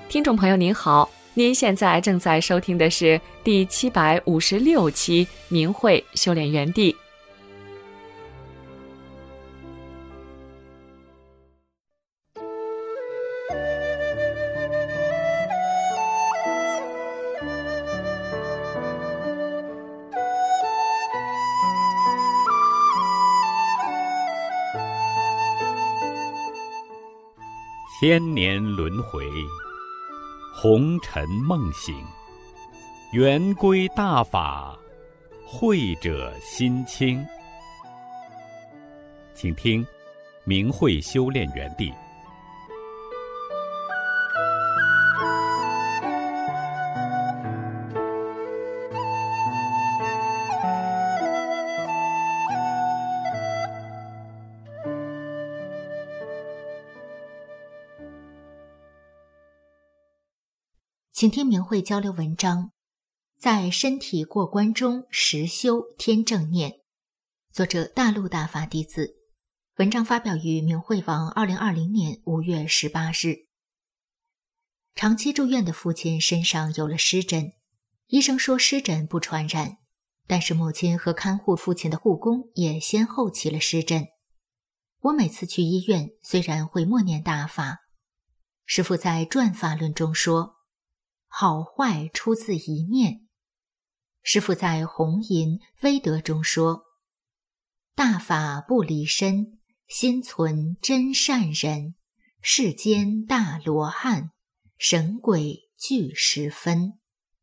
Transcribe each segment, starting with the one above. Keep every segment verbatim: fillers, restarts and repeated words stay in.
听众朋友您好，您现在正在收听的是第七百五十六期明慧修炼园地。 千年轮回，红尘梦醒，圆归大法，慧者心清。请听明慧修炼园地。 请听明慧交流文章，在身体过关中实修天正念，作者大陆大法弟子。文章发表于明慧网二零二零年五月十八日。长期住院的父亲身上有了湿疹，医生说湿疹不传染，但是母亲和看护父亲的护工也先后起了湿疹。我每次去医院，虽然会默念大法，师父在转法论中说，好坏出自一念。师父在弘淫威德中说，大法不离身，心存真善人，世间大罗汉，神鬼俱十分。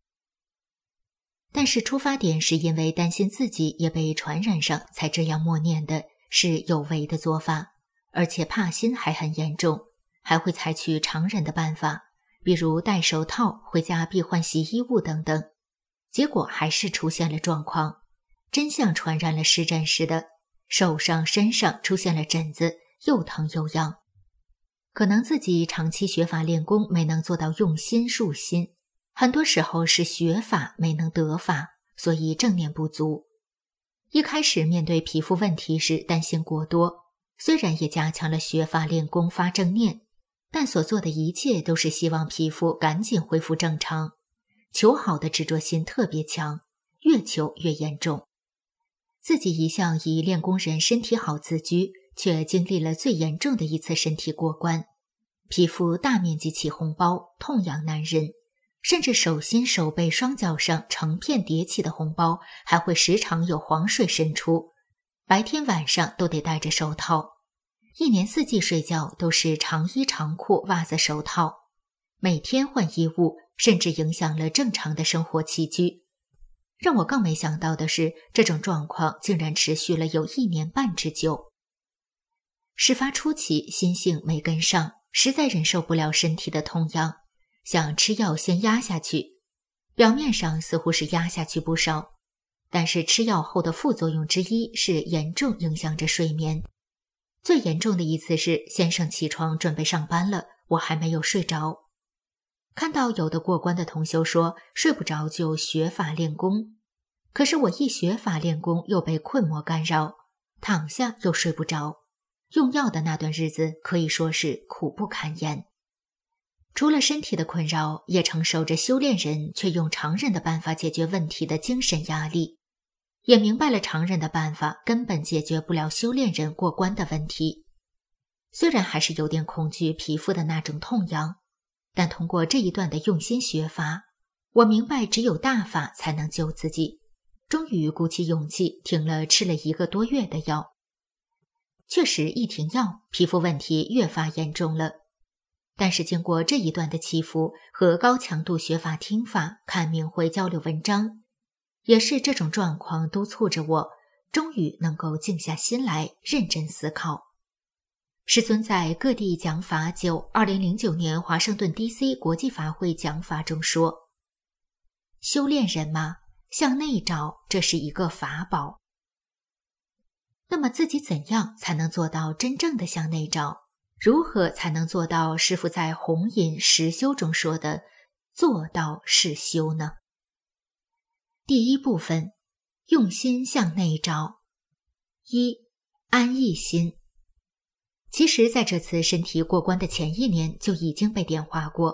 但是出发点是因为担心自己也被传染上才这样默念的，是有违的做法，而且怕心还很严重，还会采取常人的办法，比如戴手套、回家避换洗衣物等等，结果还是出现了状况，真像传染了湿疹似的，手上身上出现了疹子，又疼又痒。可能自己长期学法练功没能做到用心入心，很多时候是学法没能得法，所以正念不足。一开始面对皮肤问题时担心过多，虽然也加强了学法练功发正念，但所做的一切都是希望皮肤赶紧恢复正常，求好的执着心特别强，越求越严重。自己一向以练功人身体好自居，却经历了最严重的一次身体过关，皮肤大面积起红包，痛痒难忍，甚至手心、手背、双脚上成片叠起的红包，还会时常有黄水渗出，白天晚上都得戴着手套。一年四季睡觉都是长衣长裤、袜子手套，每天换衣物，甚至影响了正常的生活起居。让我更没想到的是，这种状况竟然持续了有一年半之久。事发初期，心性没跟上，实在忍受不了身体的痛痒，想吃药先压下去。表面上似乎是压下去不少，但是吃药后的副作用之一是严重影响着睡眠。最严重的一次是先生起床准备上班了，我还没有睡着。看到有的过关的同修说睡不着就学法练功，可是我一学法练功又被困魔干扰，躺下又睡不着，用药的那段日子可以说是苦不堪言。除了身体的困扰，也承受着修炼人却用常人的办法解决问题的精神压力，也明白了常人的办法根本解决不了修炼人过关的问题。虽然还是有点恐惧皮肤的那种痛痒，但通过这一段的用心学法，我明白只有大法才能救自己，终于鼓起勇气停了吃了一个多月的药。确实一停药，皮肤问题越发严重了。但是经过这一段的起伏和高强度学法听法，看明慧交流文章，也是这种状况督促着我，终于能够静下心来认真思考。师尊在各地讲法九二零零九年华盛顿 D C 国际法会讲法中说，修炼人嘛，向内找，这是一个法宝。那么自己怎样才能做到真正的向内找？如何才能做到师父在弘淫实修中说的做到是修呢？第一部分，用心向内找。一、安逸心。其实在这次身体过关的前一年就已经被点化过，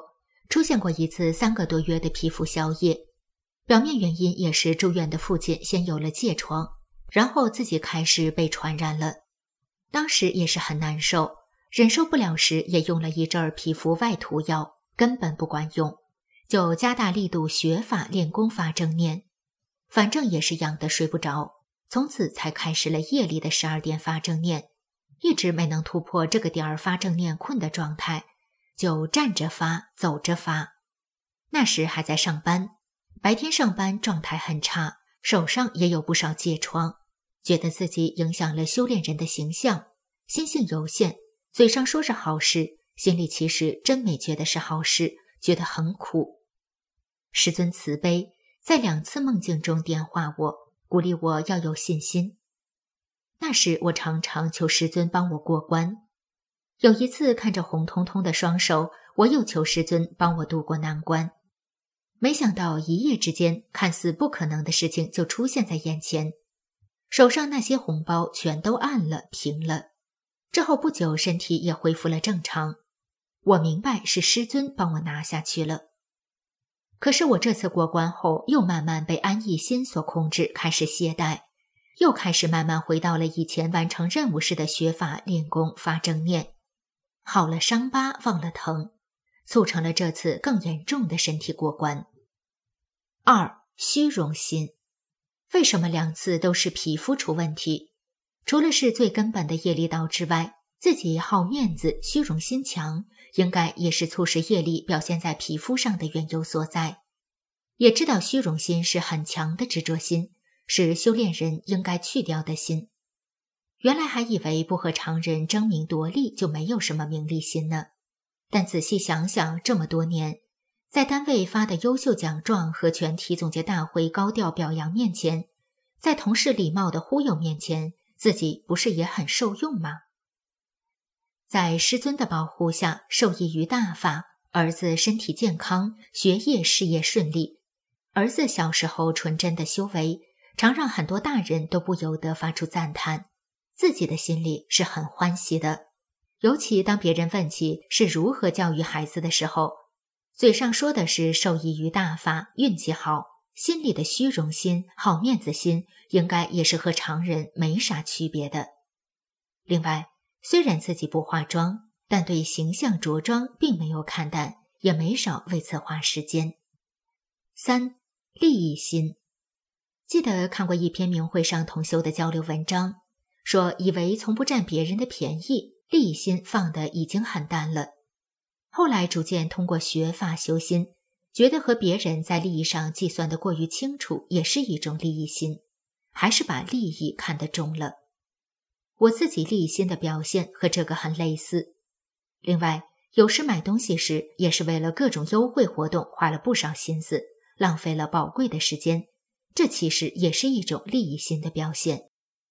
出现过一次三个多月的皮肤消液，表面原因也是住院的父亲先有了疥疮，然后自己开始被传染了。当时也是很难受，忍受不了时也用了一阵儿皮肤外涂药，根本不管用，就加大力度学法练功发正念，反正也是痒得睡不着，从此才开始了夜里的十二点发正念，一直没能突破这个点儿发正念困的状态，就站着发，走着发。那时还在上班，白天上班状态很差，手上也有不少疥疮，觉得自己影响了修炼人的形象，心性有限，嘴上说是好事，心里其实真没觉得是好事，觉得很苦。师尊慈悲，在两次梦境中点化我，鼓励我要有信心。那时我常常求师尊帮我过关。有一次看着红彤彤的双手，我又求师尊帮我渡过难关。没想到一夜之间，看似不可能的事情就出现在眼前，手上那些红包全都暗了，平了。之后不久身体也恢复了正常，我明白是师尊帮我拿下去了。可是我这次过关后，又慢慢被安逸心所控制，开始懈怠，又开始慢慢回到了以前完成任务时的学法练功发正念，好了伤疤忘了疼，促成了这次更严重的身体过关。二、虚荣心。为什么两次都是皮肤出问题？除了是最根本的业力道之外，自己好面子，虚荣心强，应该也是促使业力表现在皮肤上的缘由所在。也知道虚荣心是很强的执着心，是修炼人应该去掉的心。原来还以为不和常人争名夺利就没有什么名利心呢，但仔细想想，这么多年在单位发的优秀奖状和全体总结大会高调表扬面前，在同事礼貌的忽悠面前，自己不是也很受用吗？在师尊的保护下，受益于大法，儿子身体健康，学业事业顺利。儿子小时候纯真的修为，常让很多大人都不由得发出赞叹，自己的心里是很欢喜的。尤其当别人问起是如何教育孩子的时候，嘴上说的是受益于大法，运气好，心里的虚荣心、好面子心应该也是和常人没啥区别的。另外，虽然自己不化妆，但对形象着装并没有看淡，也没少为此花时间。三、利益心。记得看过一篇明慧上同修的交流文章，说以为从不占别人的便宜，利益心放得已经很淡了。后来逐渐通过学法修心，觉得和别人在利益上计算得过于清楚，也是一种利益心，还是把利益看得重了。我自己利益心的表现和这个很类似。另外，有时买东西时也是为了各种优惠活动花了不少心思，浪费了宝贵的时间，这其实也是一种利益心的表现。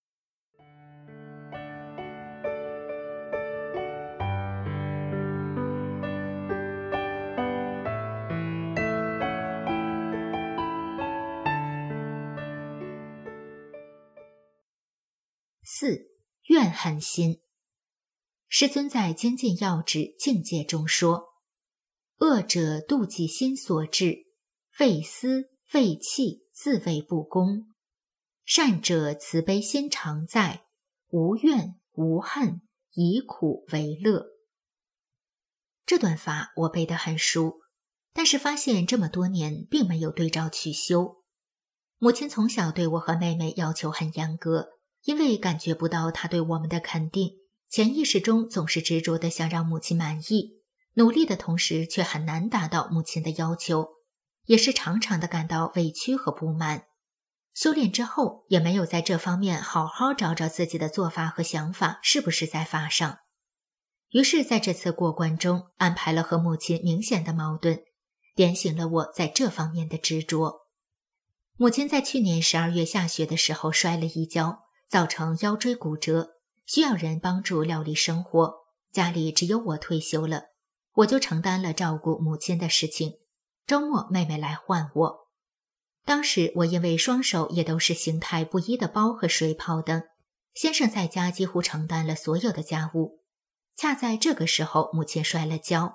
四、怨恨心。师尊在《精进要旨境界》中说，恶者妒忌心所致，为私为气，自谓不公；善者慈悲心常在，无怨无恨，以苦为乐。这段法我背得很熟，但是发现这么多年并没有对照去修。母亲从小对我和妹妹要求很严格，因为感觉不到她对我们的肯定，潜意识中总是执着地想让母亲满意，努力的同时却很难达到母亲的要求，也是常常的感到委屈和不满。修炼之后也没有在这方面好好找找自己的做法和想法是不是在法上。于是在这次过关中安排了和母亲明显的矛盾，点醒了我在这方面的执着。母亲在去年十二月下雪的时候摔了一跤，造成腰椎骨折，需要人帮助料理生活，家里只有我退休了，我就承担了照顾母亲的事情，周末妹妹来换我。当时我因为双手也都是形态不一的包和水泡等，先生在家几乎承担了所有的家务。恰在这个时候母亲摔了跤，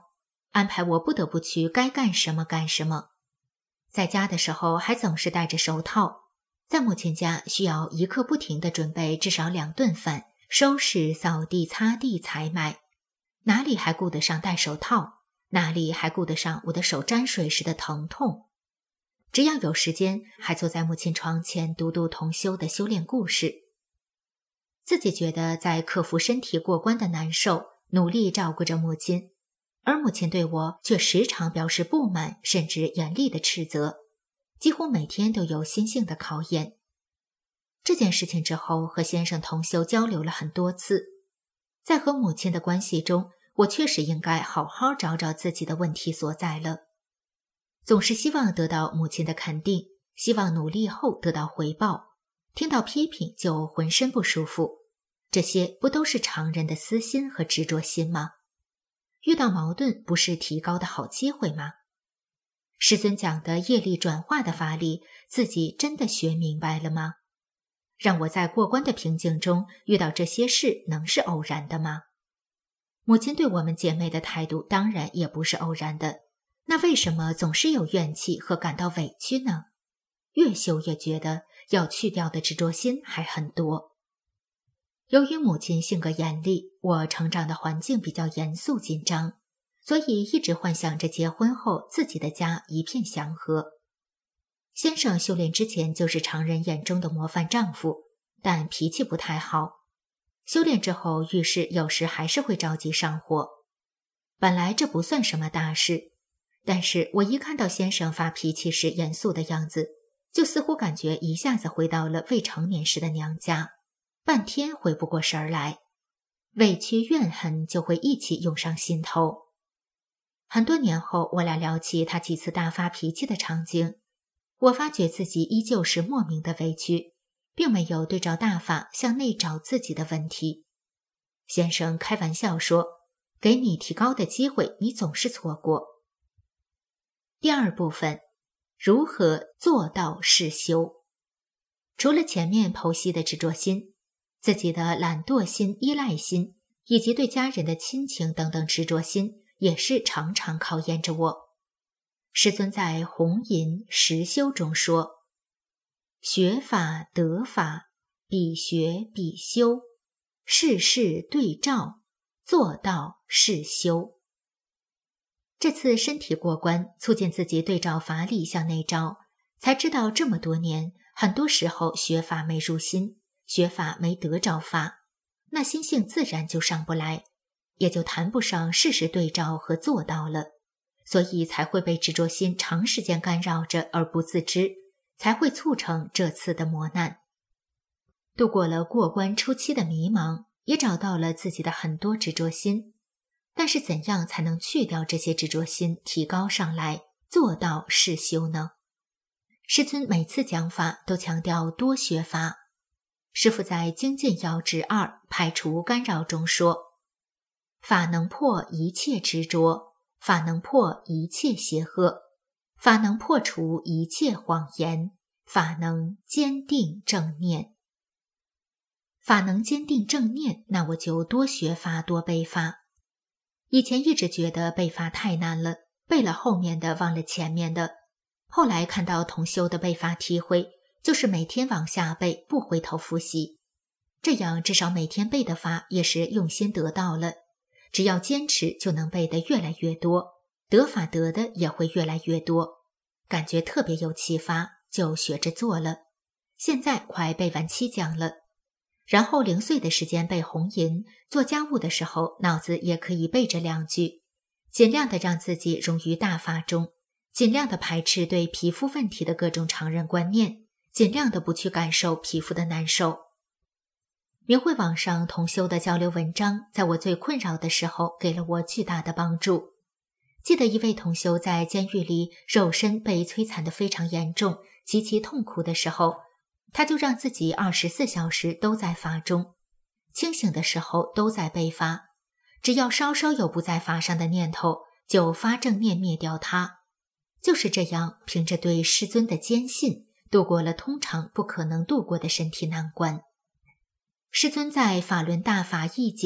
安排我不得不去该干什么干什么。在家的时候还总是戴着手套，在母亲家需要一刻不停地准备至少两顿饭，收拾、扫地、擦地、采买，哪里还顾得上戴手套，哪里还顾得上我的手沾水时的疼痛。只要有时间，还坐在母亲床前读读同修的修炼故事。自己觉得在克服身体过关的难受，努力照顾着母亲，而母亲对我却时常表示不满，甚至严厉的斥责，几乎每天都有新性的考验。这件事情之后，和先生同修交流了很多次，在和母亲的关系中，我确实应该好好找找自己的问题所在了。总是希望得到母亲的肯定，希望努力后得到回报，听到批评就浑身不舒服，这些不都是常人的私心和执着心吗？遇到矛盾不是提高的好机会吗？师尊讲的业力转化的法理，自己真的学明白了吗？让我在过关的瓶颈中遇到这些事，能是偶然的吗？母亲对我们姐妹的态度当然也不是偶然的，那为什么总是有怨气和感到委屈呢？越修越觉得要去掉的执着心还很多。由于母亲性格严厉，我成长的环境比较严肃紧张，所以一直幻想着结婚后自己的家一片祥和。先生修炼之前就是常人眼中的模范丈夫，但脾气不太好。修炼之后遇事有时还是会着急上火。本来这不算什么大事，但是我一看到先生发脾气时严肃的样子，就似乎感觉一下子回到了未成年时的娘家，半天回不过神儿来，委屈怨恨就会一起涌上心头。很多年后，我俩聊起他几次大发脾气的场景，我发觉自己依旧是莫名的委屈，并没有对照大法向内找自己的问题。先生开玩笑说，给你提高的机会，你总是错过。第二部分，如何做到是修。除了前面剖析的执着心，自己的懒惰心、依赖心，以及对家人的亲情等等执着心，也是常常考验着我。师尊在《红银实修》中说，学法得法，必学必修，事事对照，做到是修。这次身体过关，促进自己对照法理向内照，才知道这么多年，很多时候学法没入心，学法没得着法，那心性自然就上不来，也就谈不上事事对照和做到了，所以才会被执着心长时间干扰着而不自知，才会促成这次的磨难。度过了过关初期的迷茫，也找到了自己的很多执着心，但是怎样才能去掉这些执着心，提高上来，做到是修呢？师尊每次讲法都强调多学法。师父在《精进要旨二排除干扰》中说，法能破一切执着，法能破一切邪恶，法能破除一切谎言，法能坚定正念。法能坚定正念，那我就多学法，多背法。以前一直觉得背法太难了，背了后面的忘了前面的，后来看到同修的背法体会，就是每天往下背，不回头复习，这样至少每天背的法也是用心得到了，只要坚持就能背得越来越多，得法得的也会越来越多，感觉特别有启发，就学着做了。现在快背完七讲了，然后零碎的时间背红银，做家务的时候脑子也可以背着两句，尽量的让自己融于大法中，尽量的排斥对皮肤问题的各种常人观念，尽量的不去感受皮肤的难受。明慧网上同修的交流文章，在我最困扰的时候给了我巨大的帮助。记得一位同修在监狱里肉身被摧残得非常严重，极其痛苦的时候，他就让自己二十四小时都在法中，清醒的时候都在背法，只要稍稍有不在法上的念头，就发正念灭掉它。就是这样，凭着对师尊的坚信，度过了通常不可能度过的身体难关。师尊在法轮大法义解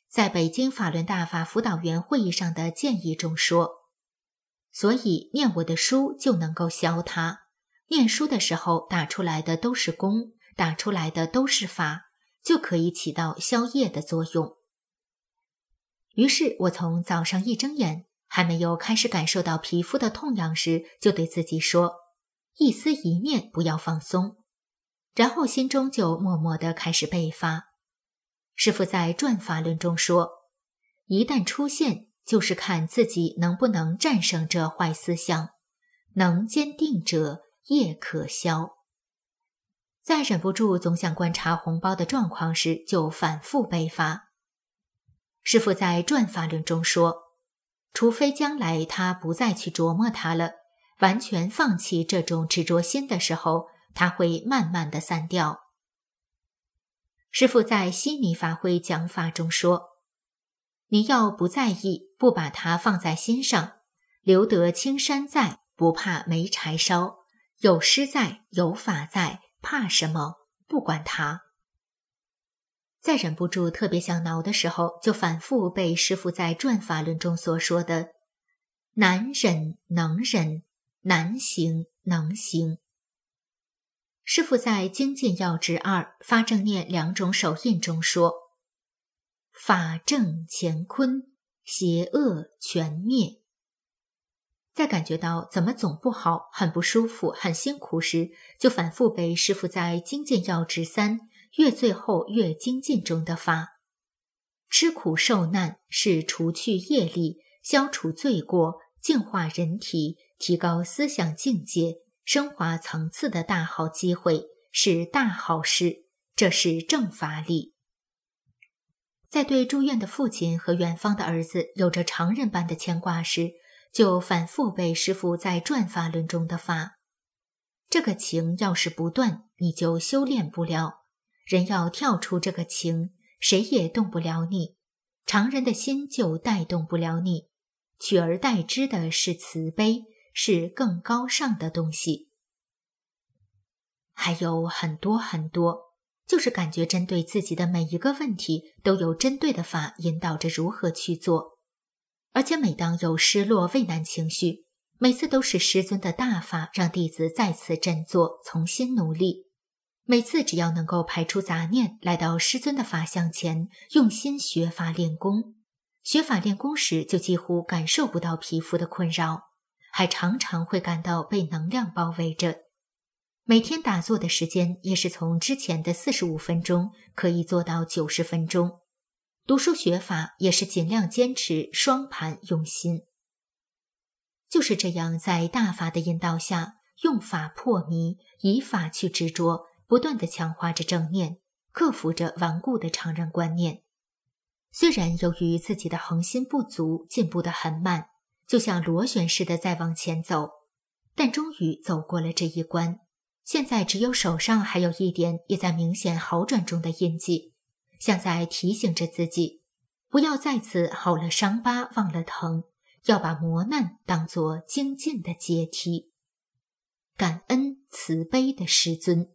在北京法轮大法辅导员会议上的建议中说，所以念我的书就能够消它。念书的时候打出来的都是功，打出来的都是法，就可以起到消业的作用。于是我从早上一睁眼，还没有开始感受到皮肤的痛痒时，就对自己说，一丝一念不要放松，然后心中就默默地开始背法。师父在转法论中说，一旦出现，就是看自己能不能战胜这坏思想，能坚定者业可消。在忍不住总想观察红包的状况时，就反复背法。师父在转法论中说，除非将来他不再去琢磨它了，完全放弃这种执着心的时候，它会慢慢的散掉。师父在悉尼法会讲法中说，你要不在意，不把它放在心上，留得青山在，不怕没柴烧，有师在，有法在，怕什么？不管它。在忍不住特别想挠的时候，就反复背师父在转法论中所说的，难忍能忍，难行能行。师父在精进要旨二发正念两种手印中说，法正乾坤，邪恶全灭。在感觉到怎么总不好，很不舒服，很辛苦时，就反复背师父在精进要旨三越最后越精进中的法。吃苦受难是除去业力，消除罪过，净化人体，提高思想境界，升华层次的大好机会，是大好事，这是正法力。在对住院的父亲和远方的儿子有着常人般的牵挂时，就反复背师父在转法论中的法。这个情要是不断，你就修炼不了。人要跳出这个情，谁也动不了你，常人的心就带动不了你，取而代之的是慈悲，是更高尚的东西。还有很多很多，就是感觉针对自己的每一个问题都有针对的法引导着如何去做。而且每当有失落畏难情绪，每次都是师尊的大法让弟子再次振作，重新努力。每次只要能够排除杂念，来到师尊的法像前，用心学法练功。学法练功时就几乎感受不到皮肤的困扰，还常常会感到被能量包围着。每天打坐的时间也是从之前的四十五分钟可以做到九十分钟。读书学法也是尽量坚持双盘用心。就是这样，在大法的引导下，用法破迷，以法去执着，不断地强化着正念，克服着顽固的常人观念。虽然由于自己的恒心不足，进步得很慢，就像螺旋似的在往前走，但终于走过了这一关。现在只有手上还有一点也在明显好转中的印记，像在提醒着自己，不要再次好了伤疤忘了疼，要把磨难当作精进的阶梯。感恩慈悲的师尊。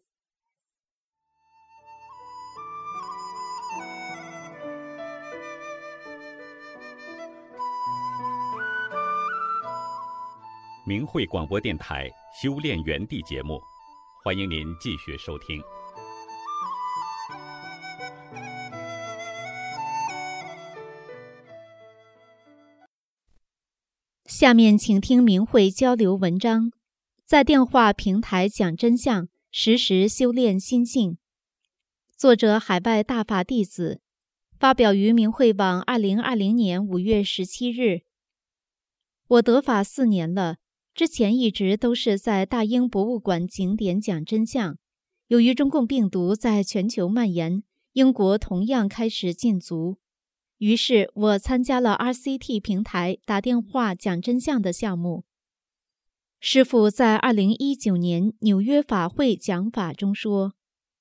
明慧广播电台修炼园地节目，欢迎您继续收听。 下面请听明慧交流文章，在电话平台讲真相，时时修炼心性。作者海外大法弟子，发表于明慧网二零二零年五月十七日。我得法四年了，之前一直都是在大英博物馆景点讲真相。由于中共病毒在全球蔓延，英国同样开始禁足。于是我参加了 R C T 平台打电话讲真相的项目。师父在二零一九年纽约法会讲法中说，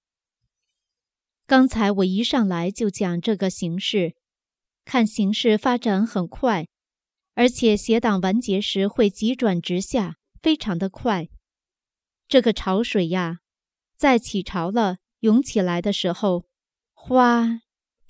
刚才我一上来就讲这个形势，看形势发展很快，而且邪党完结时会急转直下，非常的快。这个潮水呀，在起潮了涌起来的时候，哗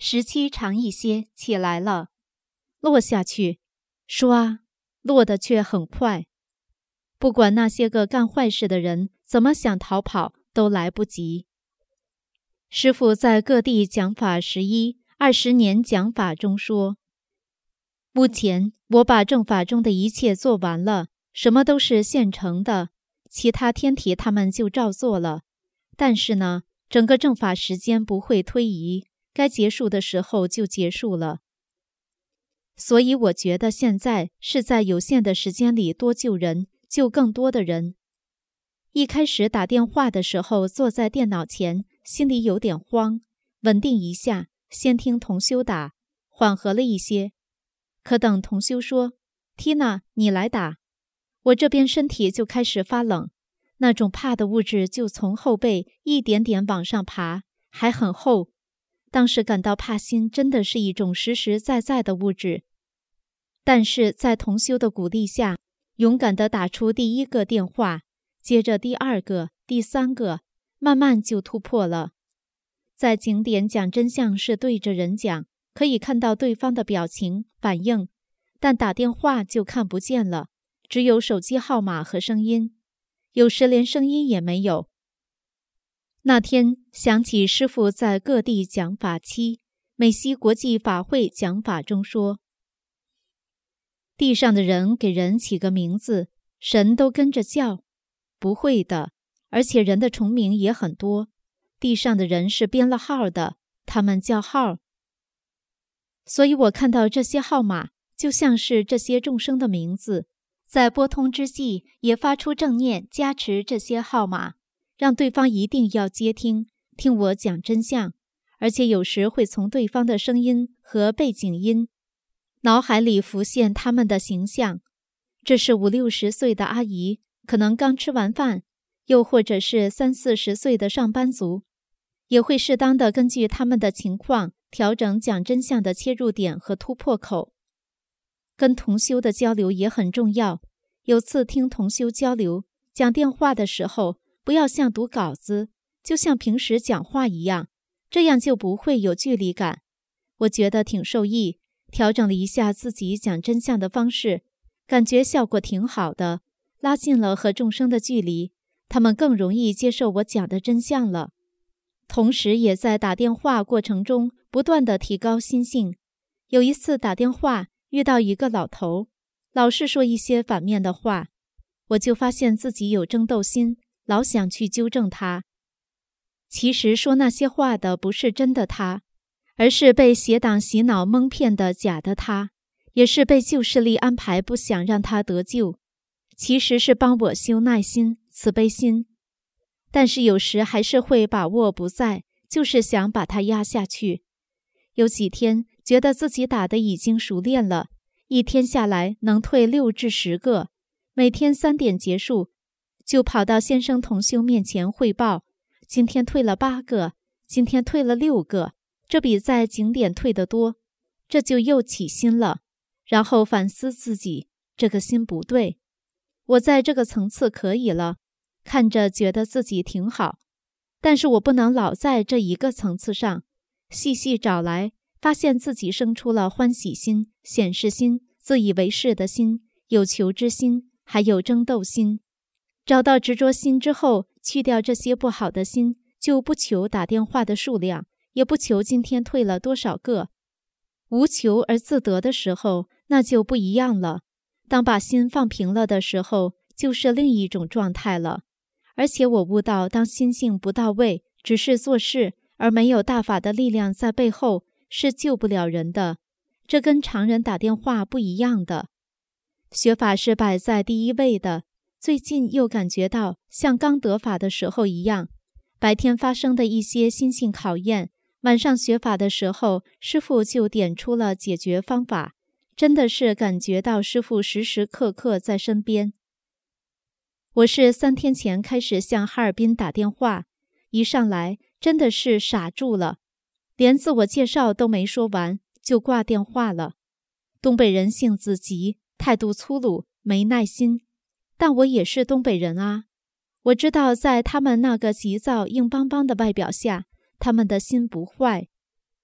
时期长一些，起来了，落下去，唰，落得却很快。不管那些个干坏事的人怎么想逃跑，都来不及。师父在各地讲法十一、二十年讲法中说，目前我把正法中的一切做完了，什么都是现成的，其他天体他们就照做了。但是呢，整个正法时间不会推移，该结束的时候就结束了。所以我觉得现在是在有限的时间里多救人，救更多的人。一开始打电话的时候，坐在电脑前，心里有点慌，稳定一下，先听同修打，缓和了一些。可等同修说 Tina 你来打，我这边身体就开始发冷，那种怕的物质就从后背一点点往上爬，还很厚。当时感到怕心真的是一种实实在在的物质。但是在同修的鼓励下，勇敢地打出第一个电话，接着第二个、第三个，慢慢就突破了。在景点讲真相是对着人讲，可以看到对方的表情反应，但打电话就看不见了，只有手机号码和声音，有时连声音也没有。那天想起师父在各地讲法期美西国际法会讲法中说，地上的人给人起个名字，神都跟着叫？不会的，而且人的重名也很多，地上的人是编了号的，他们叫号。所以我看到这些号码，就像是这些众生的名字，在拨通之际，也发出正念加持这些号码，让对方一定要接听，听我讲真相，而且有时会从对方的声音和背景音，脑海里浮现他们的形象。这是五六十岁的阿姨，可能刚吃完饭，又或者是三四十岁的上班族，也会适当的根据他们的情况调整讲真相的切入点和突破口。跟同修的交流也很重要。有次听同修交流，讲电话的时候，不要像读稿子，就像平时讲话一样，这样就不会有距离感。我觉得挺受益，调整了一下自己讲真相的方式，感觉效果挺好的，拉近了和众生的距离，他们更容易接受我讲的真相了。同时也在打电话过程中不断地提高心性。有一次打电话遇到一个老头，老是说一些反面的话，我就发现自己有争斗心，老想去纠正他。其实说那些话的不是真的他，而是被邪党洗脑蒙骗的假的他，也是被旧势力安排不想让他得救，其实是帮我修耐心、慈悲心。但是有时还是会把握不在，就是想把他压下去。有几天觉得自己打得已经熟练了，一天下来能退六至十个，每天三点结束，就跑到先生同修面前汇报，今天退了八个，今天退了六个，这比在景点退得多，这就又起心了，然后反思自己，这个心不对，我在这个层次可以了，看着觉得自己挺好，但是我不能老在这一个层次上，细细找来，发现自己生出了欢喜心、显示心、自以为是的心、有求之心，还有争斗心。找到执着心之后，去掉这些不好的心，就不求打电话的数量，也不求今天退了多少个。无求而自得的时候，那就不一样了。当把心放平了的时候，就是另一种状态了。而且我悟到，当心性不到位，只是做事，而没有大法的力量在背后，是救不了人的。这跟常人打电话不一样的。学法是摆在第一位的。最近又感觉到像刚得法的时候一样，白天发生的一些心性考验，晚上学法的时候，师父就点出了解决方法，真的是感觉到师父时时刻刻在身边。我是三天前开始向哈尔滨打电话，一上来真的是傻住了，连自我介绍都没说完就挂电话了。东北人性子急，态度粗鲁，没耐心，但我也是东北人啊，我知道在他们那个急躁硬邦邦的外表下，他们的心不坏。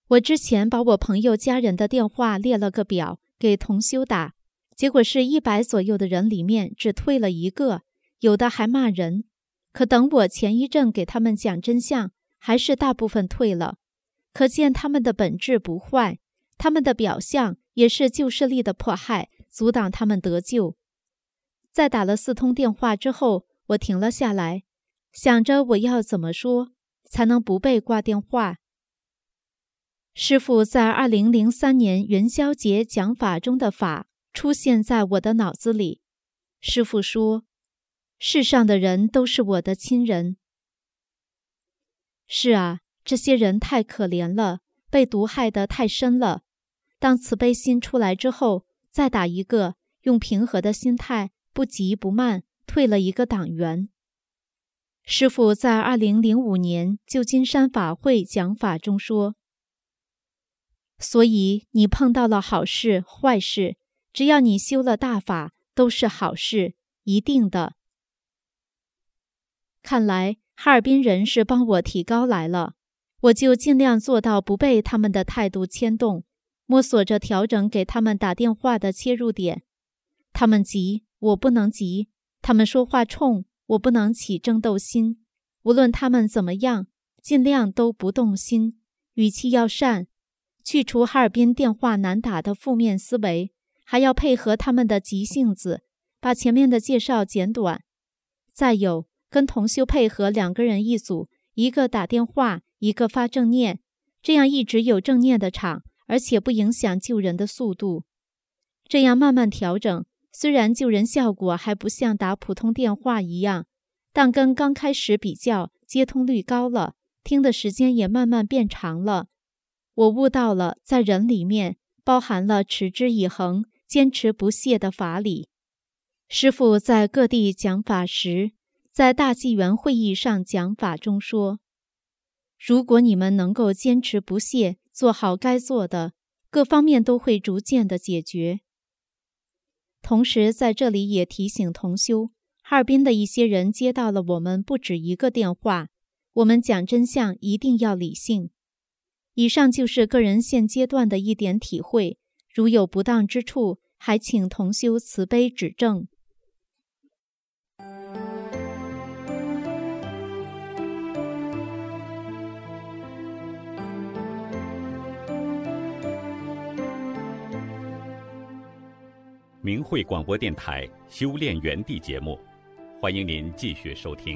我之前把我朋友家人的电话列了个表给同修打，结果是一百左右的人里面只退了一个，有的还骂人。可等我前一阵给他们讲真相，还是大部分退了。可见他们的本质不坏，他们的表象也是旧势力的迫害，阻挡他们得救。在打了四通电话之后，我停了下来，想着我要怎么说才能不被挂电话。师父在二零零三年元宵节讲法中的法出现在我的脑子里。师父说，世上的人都是我的亲人。是啊，这些人太可怜了，被毒害得太深了。当慈悲心出来之后，再打一个，用平和的心态，不急不慢，退了一个党员。师父在二零零五年旧金山法会讲法中说，所以你碰到了好事坏事，只要你修了大法，都是好事，一定的。看来哈尔滨人是帮我提高来了，我就尽量做到不被他们的态度牵动，摸索着调整给他们打电话的切入点。他们急，我不能急；他们说话冲，我不能起争斗心。无论他们怎么样，尽量都不动心，语气要善，去除哈尔滨电话难打的负面思维，还要配合他们的急性子，把前面的介绍简短。再有，跟同修配合，两个人一组，一个打电话，一个发正念，这样一直有正念的场，而且不影响救人的速度。这样慢慢调整，虽然救人效果还不像打普通电话一样，但跟刚开始比较，接通率高了，听的时间也慢慢变长了。我悟到了，在人里面包含了持之以恒、坚持不懈的法理。师父在各地讲法时，在大纪元会议上讲法中说，如果你们能够坚持不懈，做好该做的，各方面都会逐渐的解决。同时在这里也提醒同修，哈尔滨的一些人接到了我们不止一个电话，我们讲真相一定要理性。以上就是个人现阶段的一点体会，如有不当之处，还请同修慈悲指正。 明慧广播电台修炼园地节目，欢迎您继续收听。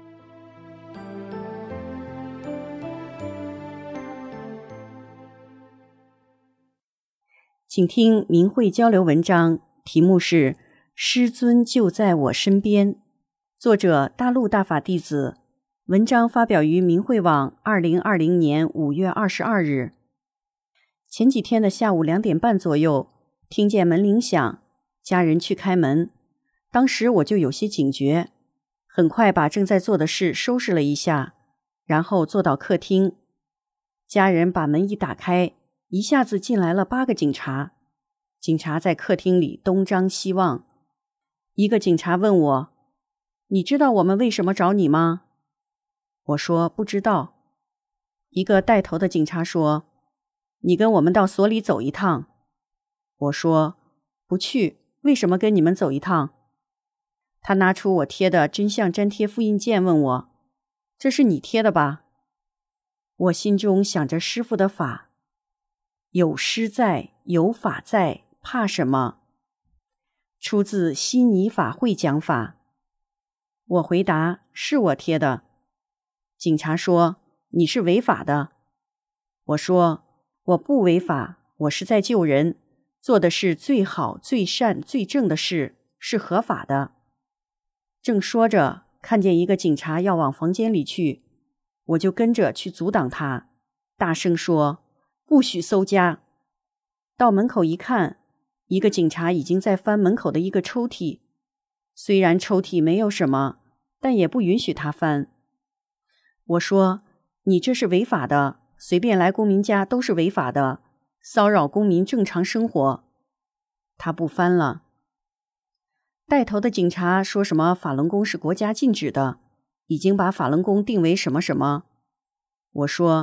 请听明慧交流文章，题目是《师尊就在我身边》，作者大陆大法弟子，文章发表于明慧网二零二零年五月二十二日。前几天的下午两点半左右，听见门铃响，家人去开门，当时我就有些警觉，很快把正在做的事收拾了一下，然后坐到客厅。家人把门一打开，一下子进来了八个警察，警察在客厅里东张西望。一个警察问我，你知道我们为什么找你吗？我说不知道。一个带头的警察说，你跟我们到所里走一趟。我说不去，为什么跟你们走一趟？他拿出我贴的真相粘贴复印件问我，这是你贴的吧？我心中想着师父的法，有师在，有法在，怕什么？出自悉尼法会讲法。我回答，是我贴的。警察说，你是违法的。我说，我不违法，我是在救人，做的是最好、最善、最正的事，是合法的。正说着，看见一个警察要往房间里去，我就跟着去阻挡他，大声说，不许搜家。到门口一看，一个警察已经在翻门口的一个抽屉，虽然抽屉没有什么，但也不允许他翻。我说，你这是违法的，随便来公民家都是违法的，骚扰公民正常生活。他不翻了。带头的警察说什么法轮功是国家禁止的，已经把法轮功定为什么什么。我说，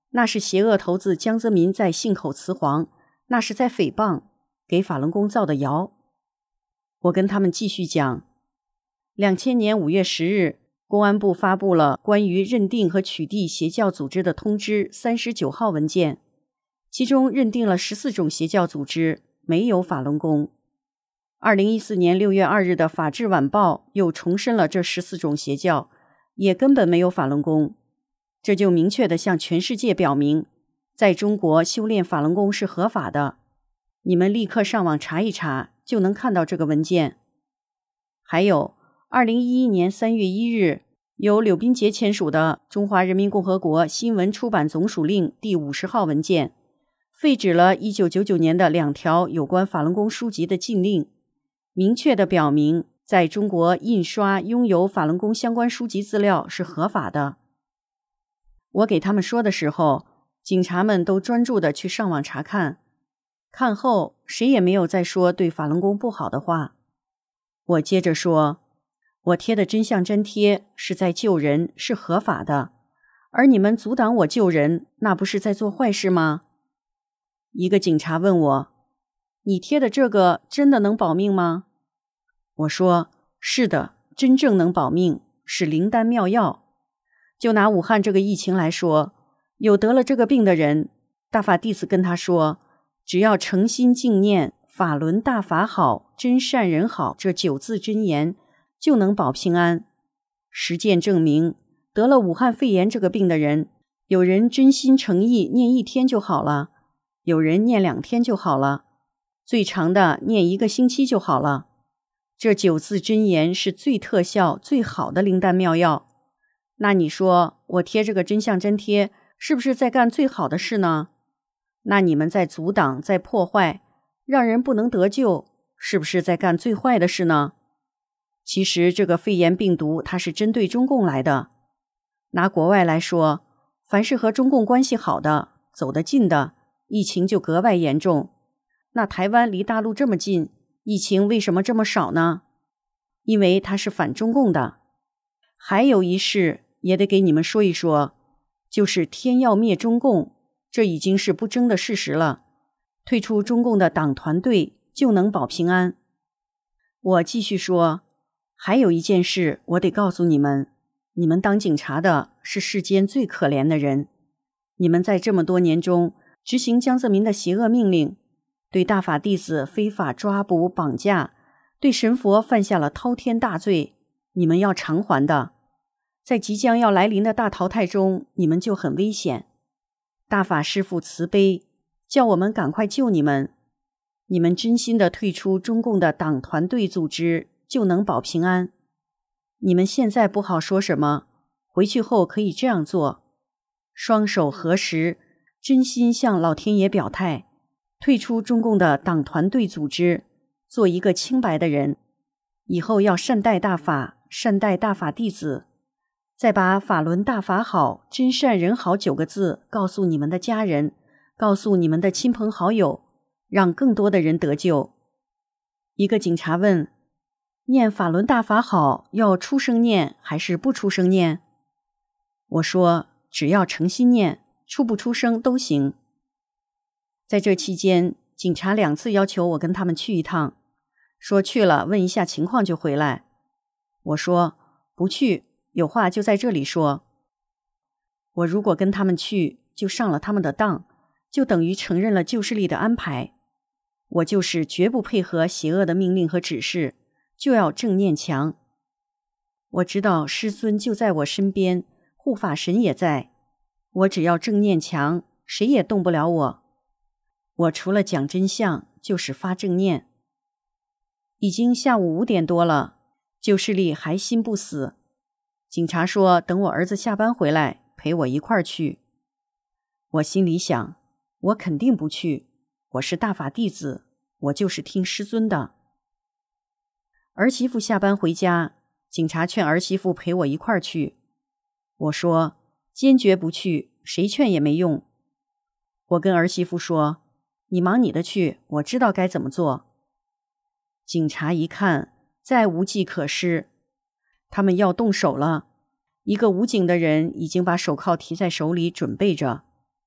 那是邪恶头子江泽民在信口雌黄，那是在诽谤，给法轮功造的谣。我跟他们继续讲，两千年五月十日，公安部发布了关于认定和取缔邪教组织的通知三十九号文件，其中认定了十四种邪教组织，没有法轮功。二零一四年六月二日的《法制晚报》又重申了这十四种邪教也根本没有法轮功，这就明确地向全世界表明，在中国修炼法轮功是合法的。你们立刻上网查一查，就能看到这个文件。还有二零一一年三月一日由柳斌杰签署的《中华人民共和国新闻出版总署令》第五十号文件，废止了一九九九年的两条有关法轮功书籍的禁令，明确地表明在中国印刷拥有法轮功相关书籍资料是合法的。我给他们说的时候，警察们都专注地去上网查看，看后谁也没有再说对法轮功不好的话。我接着说，我贴的真相真贴是在救人，是合法的，而你们阻挡我救人，那不是在做坏事吗？一个警察问我，你贴的这个真的能保命吗？我说，是的，真正能保命，是灵丹妙药。就拿武汉这个疫情来说，有得了这个病的人，大法弟子跟他说，只要诚心敬念法轮大法好，真善人好这九字真言，就能保平安。实践证明，得了武汉肺炎这个病的人，有人真心诚意念一天就好了，有人念两天就好了，最长的念一个星期就好了。这九字真言是最特效最好的灵丹妙药。那你说我贴这个真相真贴是不是在干最好的事呢？那你们在阻挡，在破坏，让人不能得救，是不是在干最坏的事呢？其实这个肺炎病毒它是针对中共来的。拿国外来说，凡是和中共关系好的，走得近的，疫情就格外严重。那台湾离大陆这么近，疫情为什么这么少呢？因为它是反中共的。还有一事也得给你们说一说，就是天要灭中共，这已经是不争的事实了。退出中共的党团队就能保平安。我继续说，还有一件事我得告诉你们，你们当警察的是世间最可怜的人，你们在这么多年中执行江泽民的邪恶命令，对大法弟子非法抓捕绑架，对神佛犯下了滔天大罪，你们要偿还的。在即将要来临的大淘汰中，你们就很危险。大法师父慈悲，叫我们赶快救你们。你们真心的退出中共的党团队组织，就能保平安。你们现在不好说什么，回去后可以这样做，双手合十，真心向老天爷表态，退出中共的党团队组织，做一个清白的人。以后要善待大法，善待大法弟子，再把法轮大法好，真善人好九个字告诉你们的家人，告诉你们的亲朋好友，让更多的人得救。一个警察问，念法轮大法好要出声念还是不出声念？我说，只要诚心念，出不出声都行。在这期间，警察两次要求我跟他们去一趟，说去了问一下情况就回来。我说不去，有话就在这里说。我如果跟他们去，就上了他们的当，就等于承认了旧势力的安排。我就是绝不配合邪恶的命令和指示，就要正念强。我知道师尊就在我身边，护法神也在，我只要正念强，谁也动不了我。我除了讲真相，就是发正念。已经下午五点多了，旧势力还心不死。警察说等我儿子下班回来陪我一块儿去。我心里想，我肯定不去，我是大法弟子，我就是听师尊的。儿媳妇下班回家，警察劝儿媳妇陪我一块儿去。我说坚决不去，谁劝也没用。我跟儿媳妇说，你忙你的去，我知道该怎么做。警察一看，再无计可施，他们要动手了。一个武警的人已经把手铐提在手里准备着。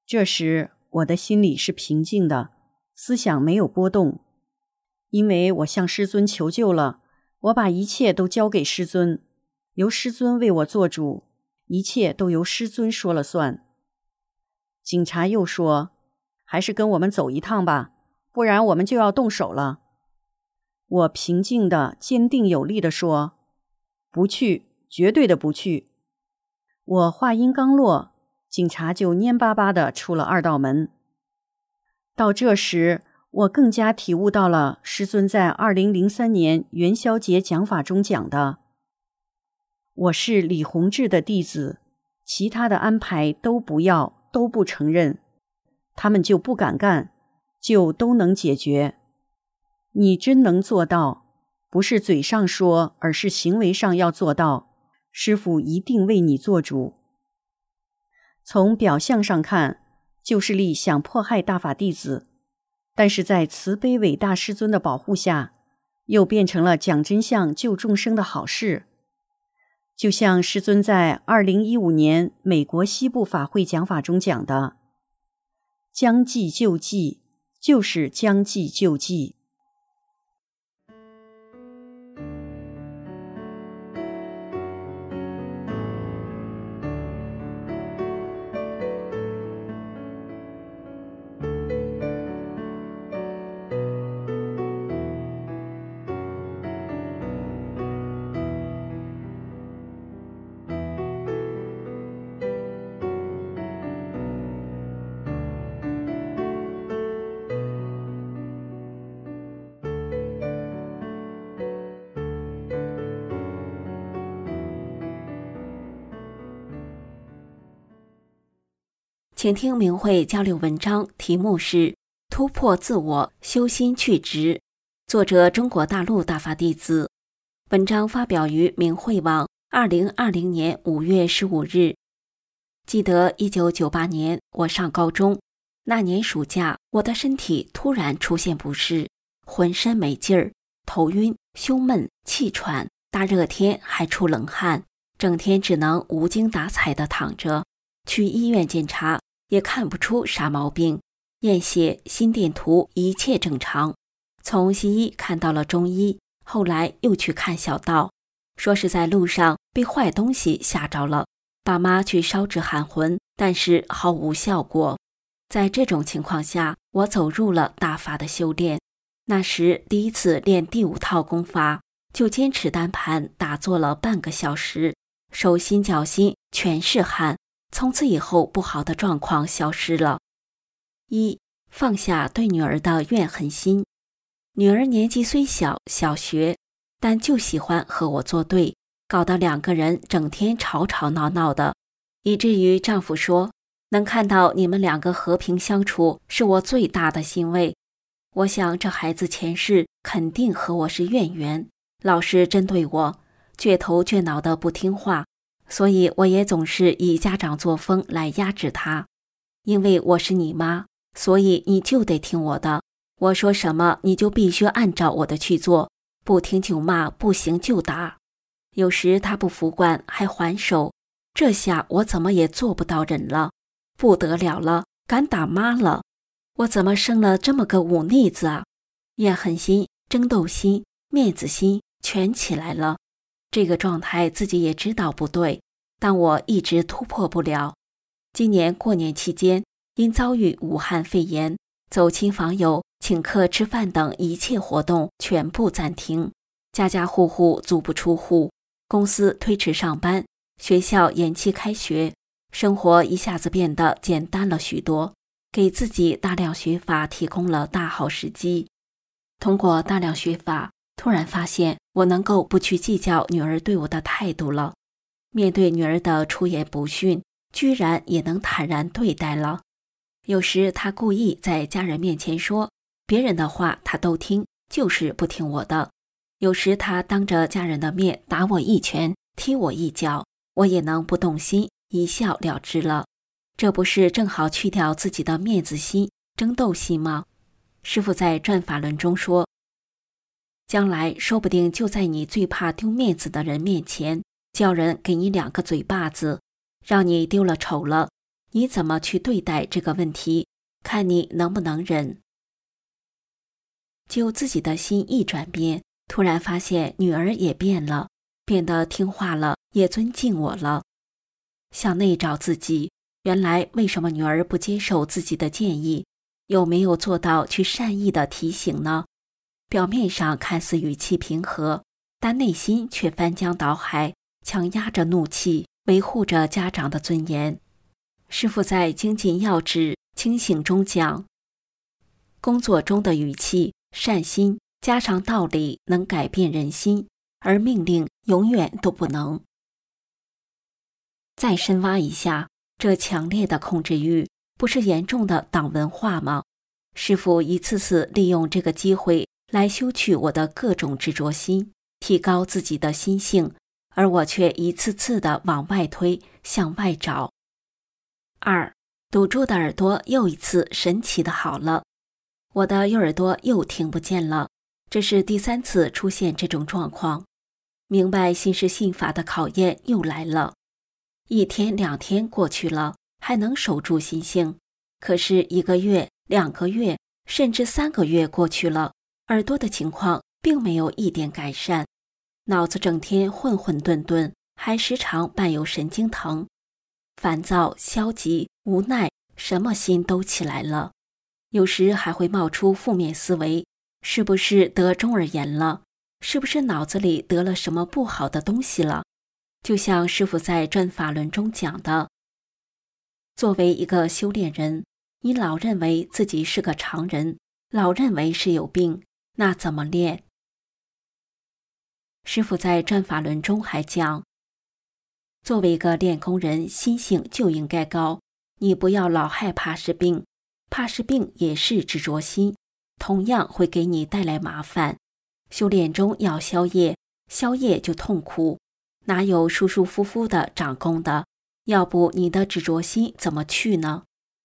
这时我的心里是平静的，思想没有波动，因为我向师尊求救了，我把一切都交给师尊，由师尊为我做主，一切都由师尊说了算。警察又说，还是跟我们走一趟吧，不然我们就要动手了。我平静的、坚定有力地说，不去，绝对的不去。我话音刚落，警察就蔫巴巴地出了二道门。到这时，我更加体悟到了师尊在二零零三年元宵节讲法中讲的，我是李洪志的弟子，其他的安排都不要，都不承认，他们就不敢干，就都能解决。你真能做到，不是嘴上说，而是行为上要做到，师父一定为你做主。从表象上看，旧势力想迫害大法弟子，但是在慈悲伟大师尊的保护下，又变成了讲真相救众生的好事。就像师尊在二零一五年美国西部法会讲法中讲的，将计就计，就是将计就计。 请听明慧交流文章，题目是突破自我，修心去执，作者中国大陆大法弟子。文章发表于明慧网二零二零年五月十五日。记得一九九八年我上高中，那年暑假，我的身体突然出现不适，浑身没劲儿，头晕、胸闷、气喘，大热天还出冷汗，整天只能无精打采地躺着。去医院检查也看不出啥毛病，验血、心电图一切正常。从西医看到了中医，后来又去看小道，说是在路上被坏东西吓着了，爸妈去烧纸喊魂，但是毫无效果。在这种情况下，我走入了大法的修炼。那时第一次练第五套功法，就坚持单盘打坐了半个小时，手心脚心全是汗，从此以后不好的状况消失了。一、放下对女儿的怨恨心。女儿年纪虽小，小学，但就喜欢和我作对，搞得两个人整天吵吵闹闹的，以至于丈夫说，能看到你们两个和平相处是我最大的欣慰。我想这孩子前世肯定和我是怨缘，老是针对我，倔头倔脑的不听话，所以我也总是以家长作风来压制他。因为我是你妈，所以你就得听我的，我说什么你就必须按照我的去做，不听就骂，不行就打。有时他不服管还还手，这下我怎么也做不到忍了，不得了了，敢打妈了，我怎么生了这么个忤逆子啊？怨恨心、争斗心、面子心全起来了。这个状态自己也知道不对，但我一直突破不了。今年过年期间，因遭遇武汉肺炎，走亲访友、请客吃饭等一切活动全部暂停，家家户户足不出户，公司推迟上班，学校延期开学，生活一下子变得简单了许多，给自己大量学法提供了大好时机。通过大量学法，突然发现我能够不去计较女儿对我的态度了，面对女儿的出言不逊，居然也能坦然对待了。有时她故意在家人面前说，别人的话她都听，就是不听我的。有时她当着家人的面打我一拳，踢我一脚，我也能不动心，一笑了之了。这不是正好去掉自己的面子心、争斗心吗？师父在转法轮中说，将来说不定就在你最怕丢面子的人面前，叫人给你两个嘴巴子，让你丢了丑了， 你怎么去对待这个问题，看你能不能忍。就自己的心一转变，突然发现女儿也变了，变得听话了，也尊敬我了。向内找自己，原来为什么女儿不接受自己的建议，有没有做到去善意的提醒呢？表面上看似语气平和，但内心却翻江倒海，强压着怒气，维护着家长的尊严。师父在精进要旨清醒中讲，工作中的语气、善心加上道理能改变人心，而命令永远都不能。再深挖一下，这强烈的控制欲不是严重的党文化吗？师父一次次利用这个机会来修去我的各种执着心，提高自己的心性，而我却一次次的往外推，向外找。二，堵住的耳朵又一次神奇的好了，我的右耳朵又听不见了，这是第三次出现这种状况。明白心是信法的考验又来了，一天两天过去了，还能守住心性，可是一个月、两个月，甚至三个月过去了，耳朵的情况并没有一点改善，脑子整天混混沌沌，还时常伴有神经疼，烦躁、消极、无奈，什么心都起来了。有时还会冒出负面思维，是不是得中耳炎了？是不是脑子里得了什么不好的东西了？就像师父在转法轮中讲的，作为一个修炼人，你老认为自己是个常人，老认为是有病，那怎么练？师父在转法轮中还讲，作为一个练功人，心性就应该高，你不要老害怕是病，怕是病也是执着心，同样会给你带来麻烦。修炼中要消业，消业就痛苦，哪有舒舒服服的长功的？要不你的执着心怎么去呢？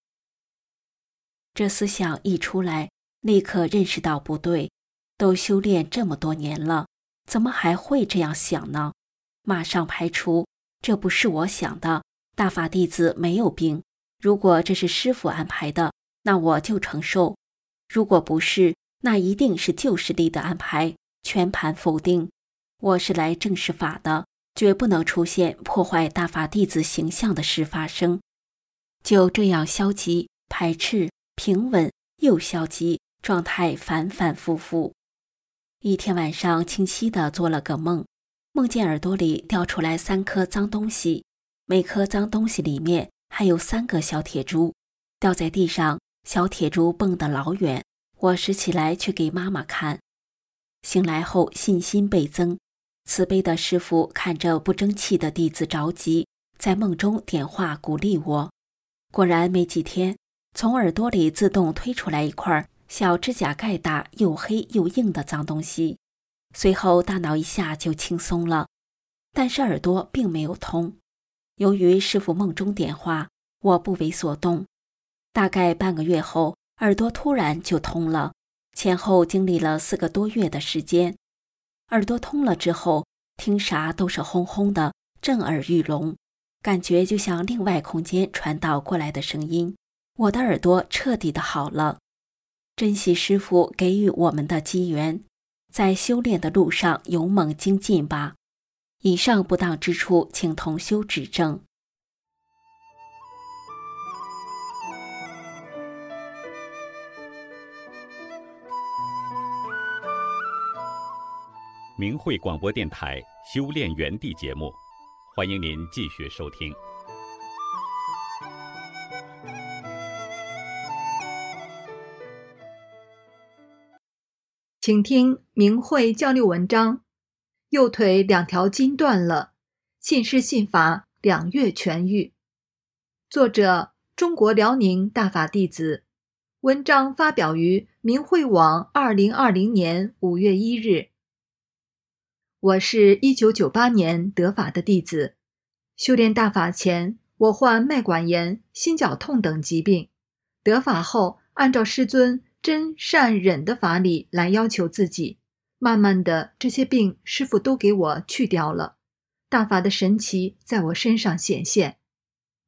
这思想一出来，立刻认识到不对，都修炼这么多年了，怎么还会这样想呢？马上排除，这不是我想的，大法弟子没有病，如果这是师父安排的，那我就承受，如果不是，那一定是旧势力的安排，全盘否定。我是来正视法的，绝不能出现破坏大法弟子形象的事发生。就这样消极、排斥、平稳又消极，状态反反复复。一天晚上清晰地做了个梦，梦见耳朵里掉出来三颗脏东西，每颗脏东西里面还有三个小铁珠，掉在地上，小铁珠蹦得老远，我拾起来去给妈妈看。醒来后信心倍增，慈悲的师父看着不争气的弟子着急，在梦中点化鼓励我。果然没几天，从耳朵里自动推出来一块小指甲盖大又黑又硬的脏东西，随后大脑一下就轻松了，但是耳朵并没有通。由于师父梦中点化，我不为所动。大概半个月后，耳朵突然就通了，前后经历了四个多月的时间。耳朵通了之后，听啥都是轰轰的，震耳欲聋，感觉就像另外空间传导过来的声音。我的耳朵彻底的好了。珍惜师父给予我们的机缘，在修炼的路上勇猛精进吧。以上不当之处，请同修指正。 明慧广播电台修炼园地节目，欢迎您继续收听。 请听明慧交流文章：右腿两条筋断了，信施信法两月痊愈。作者：中国辽宁大法弟子。文章发表于明慧网二零二零年五月一日。我是一九九八年得法的弟子，修炼大法前，我患脉管炎、心绞痛等疾病。得法后，按照师尊真善忍的法理来要求自己，慢慢的这些病师父都给我去掉了，大法的神奇在我身上显现。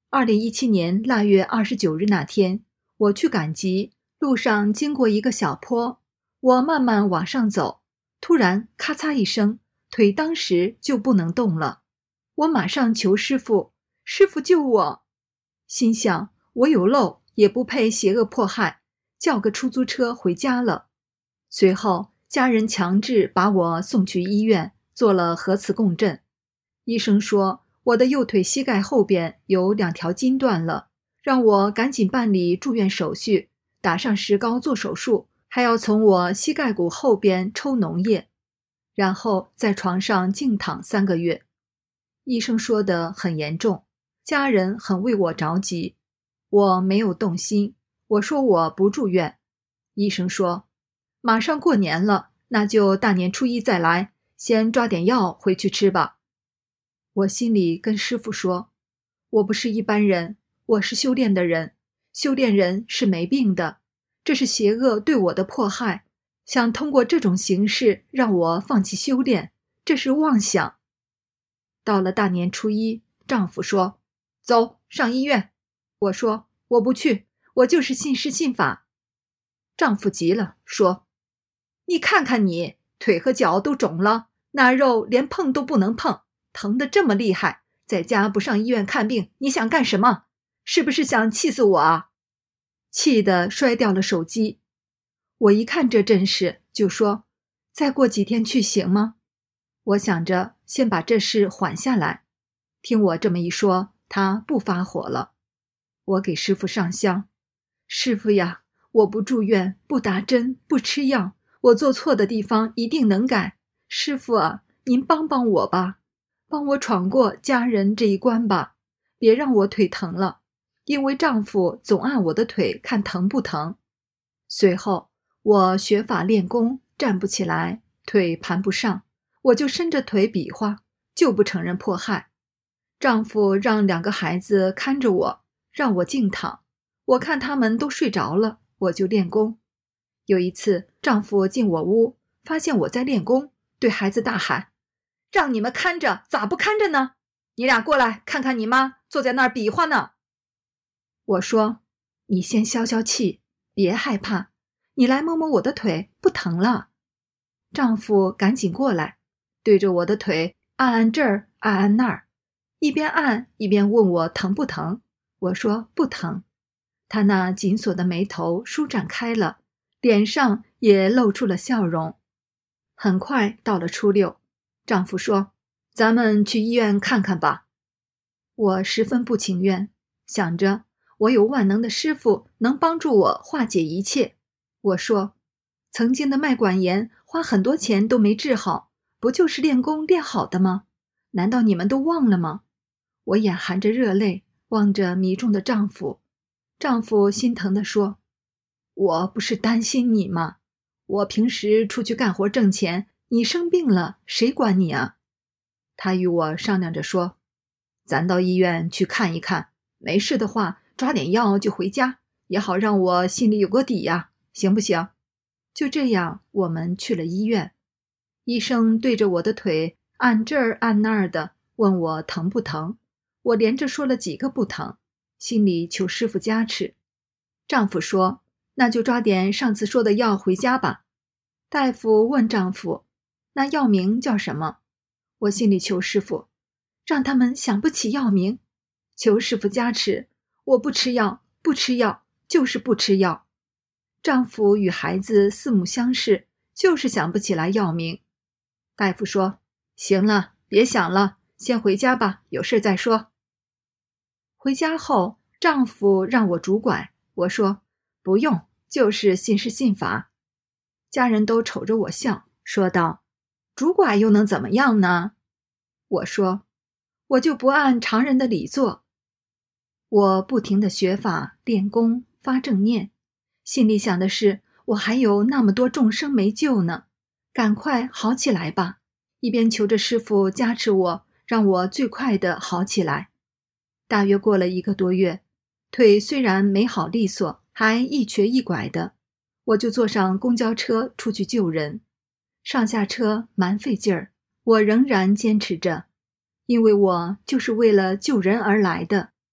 二零一七年腊月二十九日那天，我去赶集，路上经过一个小坡，我慢慢往上走，突然咔嚓一声，腿当时就不能动了。我马上求师父，师父救我！心想我有漏也不配邪恶迫害，叫个出租车回家了。随后家人强制把我送去医院，做了核磁共振。医生说我的右腿膝盖后边有两条筋断了，让我赶紧办理住院手续，打上石膏做手术，还要从我膝盖骨后边抽脓液，然后在床上静躺三个月。医生说得很严重，家人很为我着急。我没有动心，我说我不住院。医生说马上过年了，那就大年初一再来，先抓点药回去吃吧。我心里跟师父说，我不是一般人，我是修炼的人，修炼人是没病的，这是邪恶对我的迫害，想通过这种形式让我放弃修炼，这是妄想。到了大年初一，丈夫说走上医院。我说我不去，我就是信师信法。丈夫急了，说你看看你，腿和脚都肿了，那肉连碰都不能碰，疼得这么厉害，在家不上医院看病，你想干什么？是不是想气死我啊？气得摔掉了手机。我一看这阵势，就说再过几天去行吗？我想着先把这事缓下来。听我这么一说，他不发火了。我给师父上香，师父呀，我不住院，不打针，不吃药，我做错的地方一定能改。师父啊，您帮帮我吧，帮我闯过家人这一关吧，别让我腿疼了，因为丈夫总按我的腿看疼不疼。随后我学法练功，站不起来，腿盘不上，我就伸着腿比划，就不承认迫害。丈夫让两个孩子看着我，让我静躺，我看他们都睡着了，我就练功。有一次丈夫进我屋，发现我在练功，对孩子大喊，让你们看着咋不看着呢？你俩过来看看你妈坐在那儿比划呢。我说你先消消气，别害怕，你来摸摸我的腿，不疼了。丈夫赶紧过来，对着我的腿按按这儿按按那儿，一边按一边问我疼不疼。我说不疼。他那紧锁的眉头舒展开了，脸上也露出了笑容。很快到了初六，丈夫说咱们去医院看看吧。我十分不情愿，想着我有万能的师父能帮助我化解一切。我说曾经的脉管炎花很多钱都没治好，不就是练功练好的吗？难道你们都忘了吗？我眼含着热泪望着迷中的丈夫。丈夫心疼地说，我不是担心你吗？我平时出去干活挣钱，你生病了谁管你啊？他与我商量着说，咱到医院去看一看，没事的话抓点药就回家，也好让我心里有个底呀，行不行？就这样我们去了医院。医生对着我的腿按这儿按那儿的，问我疼不疼。我连着说了几个不疼，心里求师父加持。丈夫说，那就抓点上次说的药回家吧。大夫问丈夫，那药名叫什么？我心里求师父，让他们想不起药名，求师父加持，我不吃药，不吃药，就是不吃药。丈夫与孩子四目相视，就是想不起来药名。大夫说，行了，别想了，先回家吧，有事再说。回家后，丈夫让我拄拐，我说不用，就是信师信法。家人都瞅着我笑，说道，拄拐又能怎么样呢？我说，我就不按常人的理做。我不停地学法练功发正念，心里想的是，我还有那么多众生没救呢，赶快好起来吧，一边求着师父加持我，让我最快地好起来。大约过了一个多月，腿虽然没好利索，还一瘸一拐的，我就坐上公交车出去救人。上下车蛮费劲儿，我仍然坚持着，因为我就是为了救人而来的。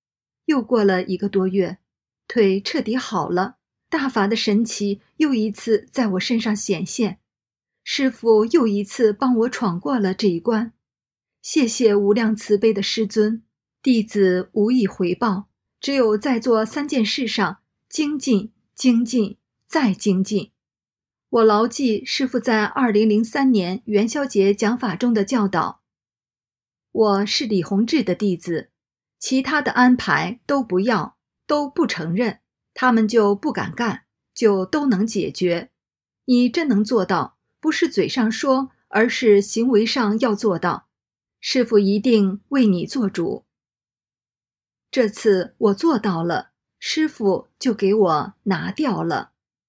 又过了一个多月，腿彻底好了，大法的神奇又一次在我身上显现，师父又一次帮我闯过了这一关。谢谢无量慈悲的师尊，弟子无以回报，只有在做三件事上精进、精进、再精进。我牢记师父在二零零三年元宵节讲法中的教导。我是李洪志的弟子，其他的安排都不要，都不承认，他们就不敢干，就都能解决。你真能做到，不是嘴上说，而是行为上要做到。师父一定为你做主。这次我做到了，师父就给我拿掉了。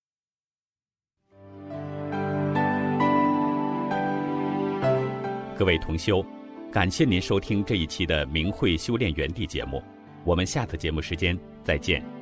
各位同修，感谢您收听这一期的明慧修炼园地节目，我们下次节目时间再见。